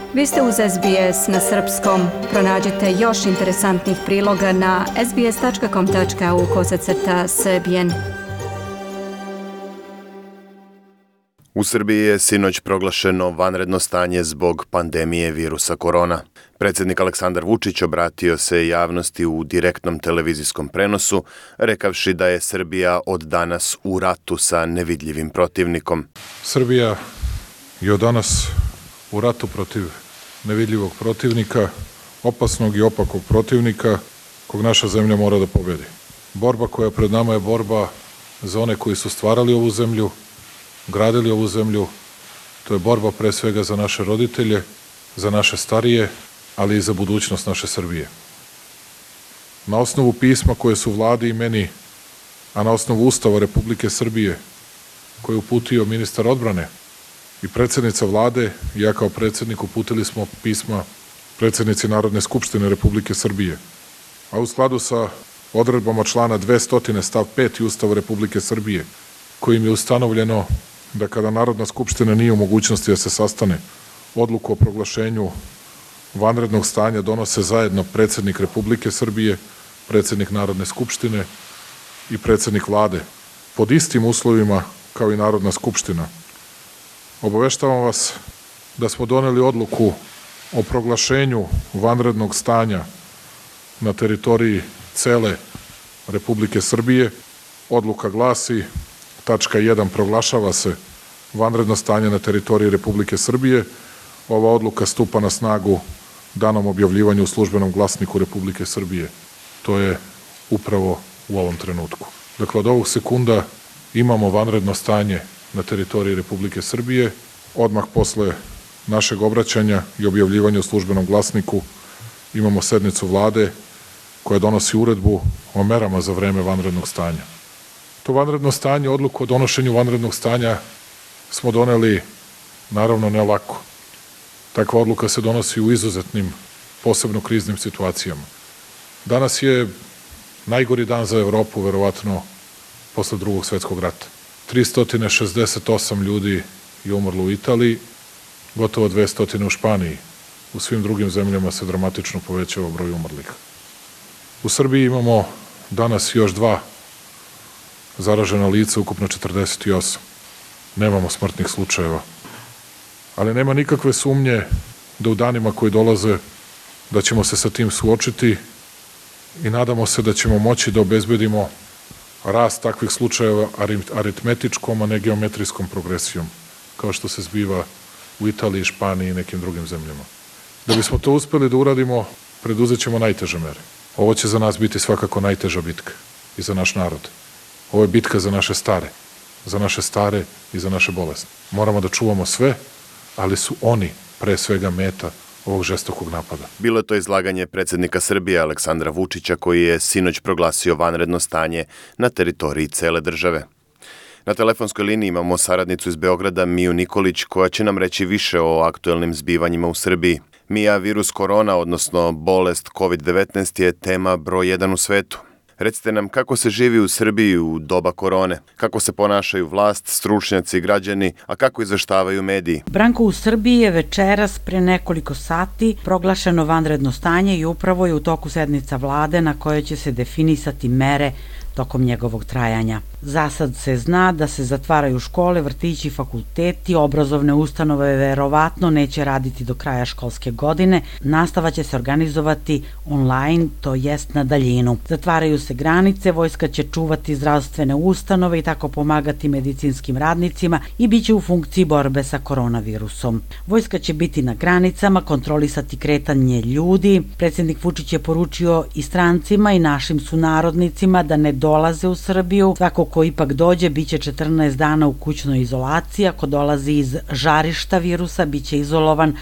Vi ste uz SBS na srpskom. Pronađite još interesantnih priloga na sbs.com.au/srbijen. U Srbiji je sinoć proglašeno vanredno stanje zbog pandemije virusa korona. Predsjednik Aleksandar Vučić obratio se javnosti u direktnom televizijskom prenosu, rekavši da je Srbija od danas u ratu sa nevidljivim protivnikom. Srbija je od danas u ratu protiv nevidljivog protivnika, opasnog i opakog protivnika, kog naša zemlja mora da pobedi. Borba koja pred nama je borba za one koji su stvarali ovu zemlju, gradili ovu zemlju. To je borba pre svega za naše roditelje, za naše starije, ali i za budućnost naše Srbije. Na osnovu pisma koje su vladi i meni, a na osnovu Ustava Republike Srbije, koje je uputio ministar odbrane i predsjednica vlade, ja kao predsjednik, uputili smo pisma predsjednici Narodne skupštine Republike Srbije, a u skladu sa odredbama člana 200 stav 5 Ustava Republike Srbije, kojim je ustanovljeno da kada Narodna skupština nije u mogućnosti da se sastane, odluku o proglašenju vanrednog stanja donose zajedno predsjednik Republike Srbije, predsjednik Narodne skupštine i predsjednik vlade, pod istim uslovima kao i Narodna skupština. Obaveštavam vas da smo doneli odluku o proglašenju vanrednog stanja na teritoriji cele Republike Srbije. Odluka glasi: tačka 1. Proglašava se vanredno stanje na teritoriji Republike Srbije. Ova odluka stupa na snagu danom objavljivanja u Službenom glasniku Republike Srbije. To je upravo u ovom trenutku. Dakle, od ovog sekunda imamo vanredno stanje na teritoriji Republike Srbije. Odmah posle našeg obraćanja i objavljivanja u Službenom glasniku imamo sednicu vlade koja donosi uredbu o merama za vreme vanrednog stanja. To vanredno stanje, odluku o donošenju vanrednog stanja smo doneli, naravno, ne lako. Takva odluka se donosi u izuzetnim, posebno kriznim situacijama. Danas je najgori dan za Evropu, verovatno, posle Drugog svetskog rata. 368 ljudi je umrlo u Italiji, gotovo 200 u Španiji. U svim drugim zemljama se dramatično povećava broj umrlih. U Srbiji imamo danas još 2 zaražena lica, ukupno 48. Nemamo smrtnih slučajeva. Ali nema nikakve sumnje da u danima koji dolaze da ćemo se sa tim suočiti i nadamo se da ćemo moći da obezbedimo rast takvih slučajeva aritmetičkom, a ne geometrijskom progresijom, kao što se zbiva u Italiji, Španiji i nekim drugim zemljama. Da bismo to uspeli da uradimo, preduzet ćemo najteže mere. Ovo će za nas biti svakako najteža bitka i za naš narod. Ovo je bitka za naše stare i za naše bolesne. Moramo da čuvamo sve, ali su oni pre svega meta ovog žestokog napada. Bilo je to izlaganje predsjednika Srbije Aleksandra Vučića, koji je sinoć proglasio vanredno stanje na teritoriji cele države. Na telefonskoj liniji imamo saradnicu iz Beograda, Miju Nikolić, koja će nam reći više o aktuelnim zbivanjima u Srbiji. Mija, virus korona, odnosno bolest COVID-19 je tema broj 1 u svetu. Recite nam kako se živi u Srbiji u doba korone, kako se ponašaju vlast, stručnjaci i građani, a kako izveštavaju mediji. Branko, u Srbiji je večeras pre nekoliko sati proglašeno vanredno stanje i upravo je u toku sednica vlade na kojoj će se definisati mere tokom njegovog trajanja. Za sad se zna da se zatvaraju škole, vrtići, fakulteti, obrazovne ustanove verovatno neće raditi do kraja školske godine, nastava će se organizovati online, to jest na daljinu. Zatvaraju se granice, vojska će čuvati zdravstvene ustanove i tako pomagati medicinskim radnicima i bit će u funkciji borbe sa koronavirusom. Vojska će biti na granicama, kontrolisati kretanje ljudi. Predsjednik Vučić je poručio i strancima i našim sunarodnicima da ne dolaze u Srbiju. Svako ko ipak dođe, bit će 14 dana u kućnoj izolaciji. Ako dolazi iz žarišta virusa, bit će izolovan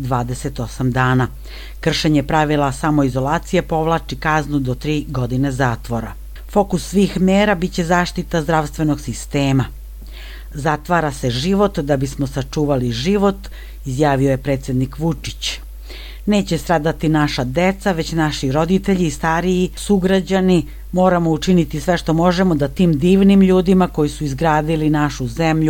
28 dana. Kršenje pravila samoizolacije povlači kaznu do 3 godine zatvora. Fokus svih mera bit će zaštita zdravstvenog sistema. Zatvara se život da bismo sačuvali život, izjavio je predsjednik Vučić. Neće stradati naša deca, već naši roditelji i stariji sugrađani. Moramo učiniti sve što možemo da tim divnim ljudima koji su izgradili našu zemlju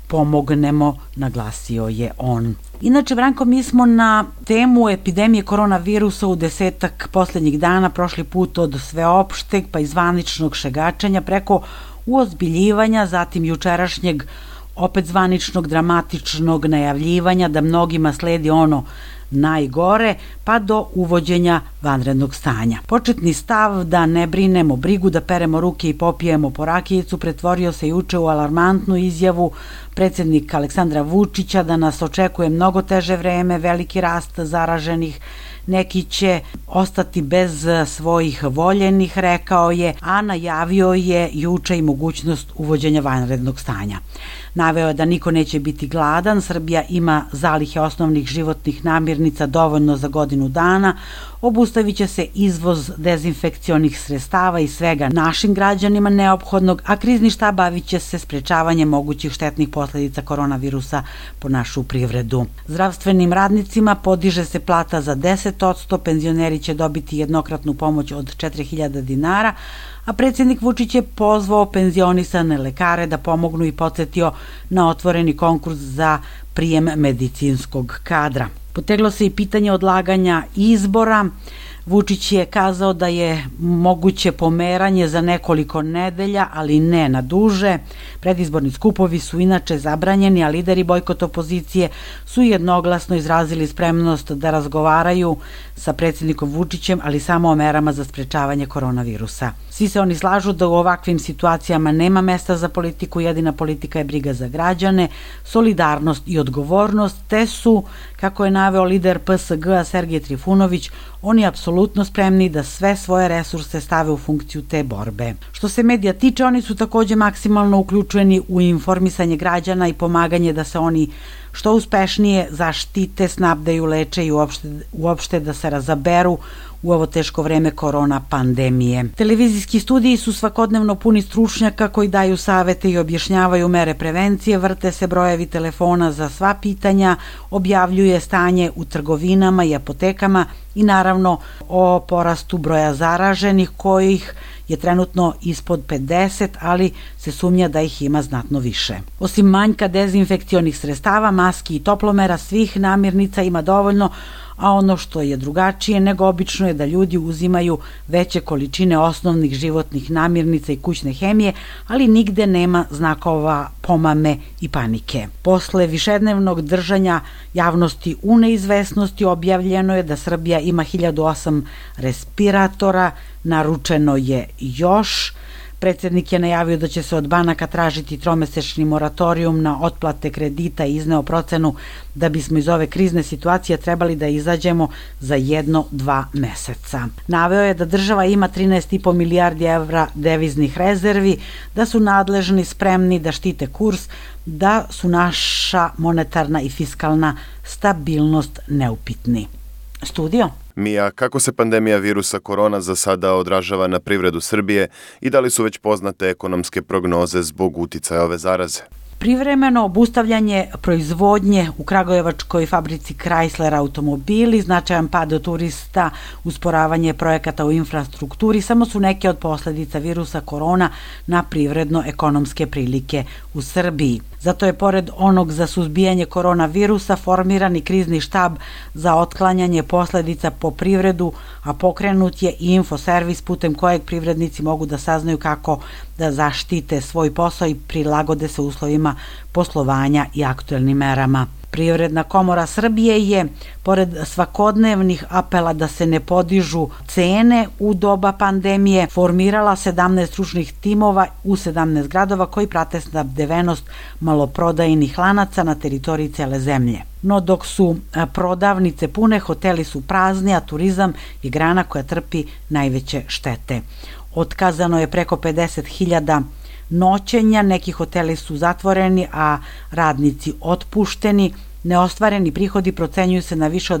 pomognemo, naglasio je on. Inače, Branko, mi smo na temu epidemije koronavirusa u 10-ak poslednjih dana prošli put od sveopšteg pa i zvaničnog šegačanja preko uozbiljivanja, zatim jučerašnjeg opet zvaničnog dramatičnog najavljivanja da mnogima sledi ono najgore, pa do uvođenja vanrednog stanja. Početni stav da ne brinemo brigu, da peremo ruke i popijemo po rakijicu pretvorio se juče u alarmantnu izjavu predsednika Aleksandra Vučića da nas očekuje mnogo teže vreme, veliki rast zaraženih, neki će ostati bez svojih voljenih, rekao je, a najavio je juče i mogućnost uvođenja vanrednog stanja. Naveo je da niko neće biti gladan, Srbija ima zalihe osnovnih životnih namirnica dovoljno za godinu dana, obustavit će se izvoz dezinfekcionih sredstava i svega našim građanima neophodnog, a krizni štab bavit će se sprečavanjem mogućih štetnih posledica koronavirusa po našu privredu. Zdravstvenim radnicima podiže se plata za 10%, penzioneri će dobiti jednokratnu pomoć od 4.000 dinara, a predsjednik Vučić je pozvao penzionisane lekare da pomognu i podsjetio na otvoreni konkurs za prijem medicinskog kadra. Poteglo se i pitanje odlaganja izbora. Vučić je kazao da je moguće pomeranje za nekoliko nedelja, ali ne na duže. Predizborni skupovi su inače zabranjeni, a lideri bojkot opozicije su jednoglasno izrazili spremnost da razgovaraju sa predsjednikom Vučićem, ali samo o merama za sprečavanje koronavirusa. Svi se oni slažu da u ovakvim situacijama nema mesta za politiku, jedina politika je briga za građane, solidarnost i odgovornost, te su, kako je naveo lider PSG-a Sergej Trifunović, oni apsolutno spremni da sve svoje resurse stave u funkciju te borbe. Što se medija tiče, oni su takođe maksimalno uključeni u informisanje građana i pomaganje da se oni što uspešnije zaštite, snabdeju, leče i uopšte da se razaberu u ovo teško vreme korona pandemije. Televizijski studiji su svakodnevno puni stručnjaka koji daju savete i objašnjavaju mere prevencije, vrte se brojevi telefona za sva pitanja, objavljuje stanje u trgovinama i apotekama i naravno o porastu broja zaraženih kojih je trenutno ispod 50, ali se sumnja da ih ima znatno više. Osim manjka dezinfekcionih sredstava, maski i toplomera, svih namirnica ima dovoljno, a ono što je drugačije nego obično je da ljudi uzimaju veće količine osnovnih životnih namirnica i kućne hemije, ali nigde nema znakova pomame i panike. Posle višednevnog držanja javnosti u neizvesnosti objavljeno je da Srbija ima 1008 respiratora, naručeno je još. Predsednik je najavio da će se od banaka tražiti tromesečni moratorijum na otplate kredita i izneo procenu da bismo iz ove krizne situacije trebali da izađemo za 1-2 meseca. Naveo je da država ima 13,5 milijardi evra deviznih rezervi, da su nadležni spremni da štite kurs, da su naša monetarna i fiskalna stabilnost neupitni. Studio? Mija, kako se pandemija virusa korona za sada odražava na privredu Srbije i da li su već poznate ekonomske prognoze zbog uticaja ove zaraze? Privremeno obustavljanje proizvodnje u kragujevačkoj fabrici Chrysler automobili, značajan pad od turista, usporavanje projekata u infrastrukturi samo su neke od posledica virusa korona na privredno-ekonomske prilike u Srbiji. Zato je pored onog za suzbijanje koronavirusa formiran i krizni štab za otklanjanje posledica po privredu, a pokrenut je i infoservis putem kojeg privrednici mogu da saznaju kako da zaštite svoj posao i prilagode se uslovima poslovanja i aktuelnim merama. Privredna komora Srbije je, pored svakodnevnih apela da se ne podižu cene u doba pandemije, formirala 17 stručnih timova u 17 gradova koji prate snabdevenost maloprodajnih lanaca na teritoriji cele zemlje. No dok su prodavnice pune, hoteli su prazni, a turizam je grana koja trpi najveće štete. Otkazano je preko 50.000 noćenja, neki hoteli su zatvoreni, a radnici otpušteni. Neostvareni prihodi procenjuju se na više od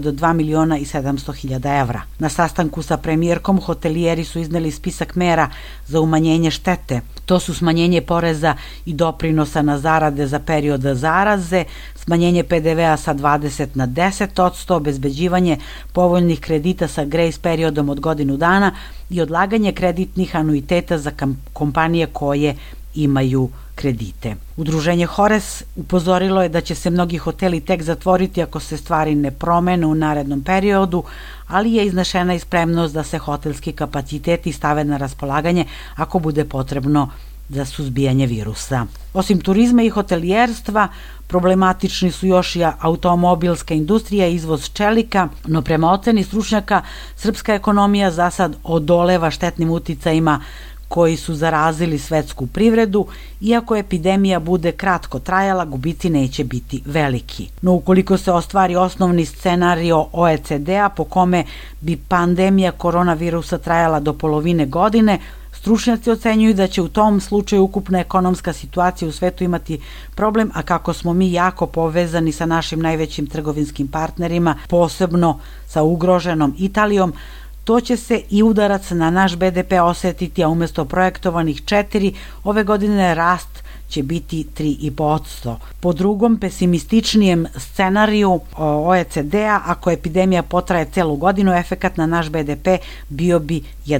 2.700.000 evra. Na sastanku sa premijerkom hotelijeri su izneli spisak mera za umanjenje štete. To su smanjenje poreza i doprinosa na zarade za period zaraze, smanjenje PDV-a sa 20 na 10%, obezbeđivanje povoljnih kredita sa grace periodom od godinu dana i odlaganje kreditnih anuiteta za kompanije koje imaju kredite. Udruženje Hores upozorilo je da će se mnogi hoteli tek zatvoriti ako se stvari ne promene u narednom periodu, ali je iznešena i spremnost da se hotelski kapaciteti stave na raspolaganje ako bude potrebno za suzbijanje virusa. Osim turizma i hotelijerstva, problematični su još i automobilska industrija i izvoz čelika, no prema oceni stručnjaka, srpska ekonomija za sad odoleva štetnim uticajima koji su zarazili svetsku privredu, iako epidemija bude kratko trajala, gubici neće biti veliki. No ukoliko se ostvari osnovni scenario OECD-a po kome bi pandemija koronavirusa trajala do polovine godine, stručnjaci ocenjuju da će u tom slučaju ukupna ekonomska situacija u svetu imati problem, a kako smo mi jako povezani sa našim najvećim trgovinskim partnerima, posebno sa ugroženom Italijom, to će se i udarac na naš BDP osetiti, a umesto projektovanih 4, ove godine rast će biti 3,5%. Po drugom, pesimističnijem scenariju OECD-a, ako epidemija potraje celu godinu, efekat na naš BDP bio bi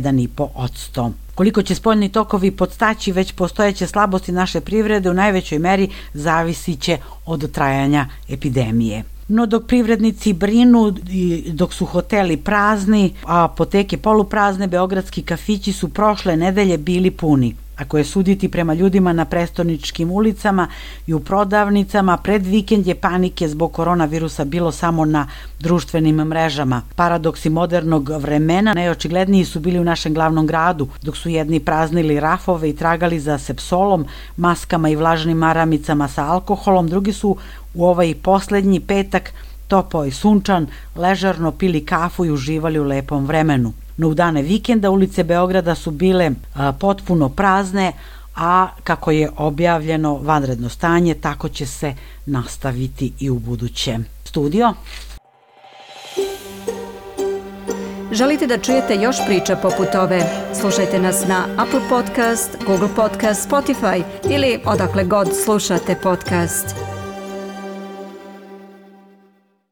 1,5%. Koliko će spoljni tokovi podstaći već postojeće slabosti naše privrede u najvećoj meri zavisit će od trajanja epidemije. No dok privrednici brinu, dok su hoteli prazni, a apoteke poluprazne, beogradski kafići su prošle nedelje bili puni. Ako je suditi prema ljudima na prestoničkim ulicama i u prodavnicama, pred vikend je panike zbog koronavirusa bilo samo na društvenim mrežama. Paradoksi modernog vremena najočigledniji su bili u našem glavnom gradu, dok su jedni praznili rafove i tragali za sepsolom, maskama i vlažnim maramicama sa alkoholom, drugi su u ovaj poslednji petak topao i sunčan, ležerno pili kafu i uživali u lepom vremenu. No u dane vikenda ulice Beograda su bile potpuno prazne, a kako je objavljeno vanredno stanje, tako će se nastaviti i u buduće. Studio. Želite da čujete još priča poput ove? Slušajte nas na Apple Podcast, Google Podcast, Spotify ili odakle god slušate podcast.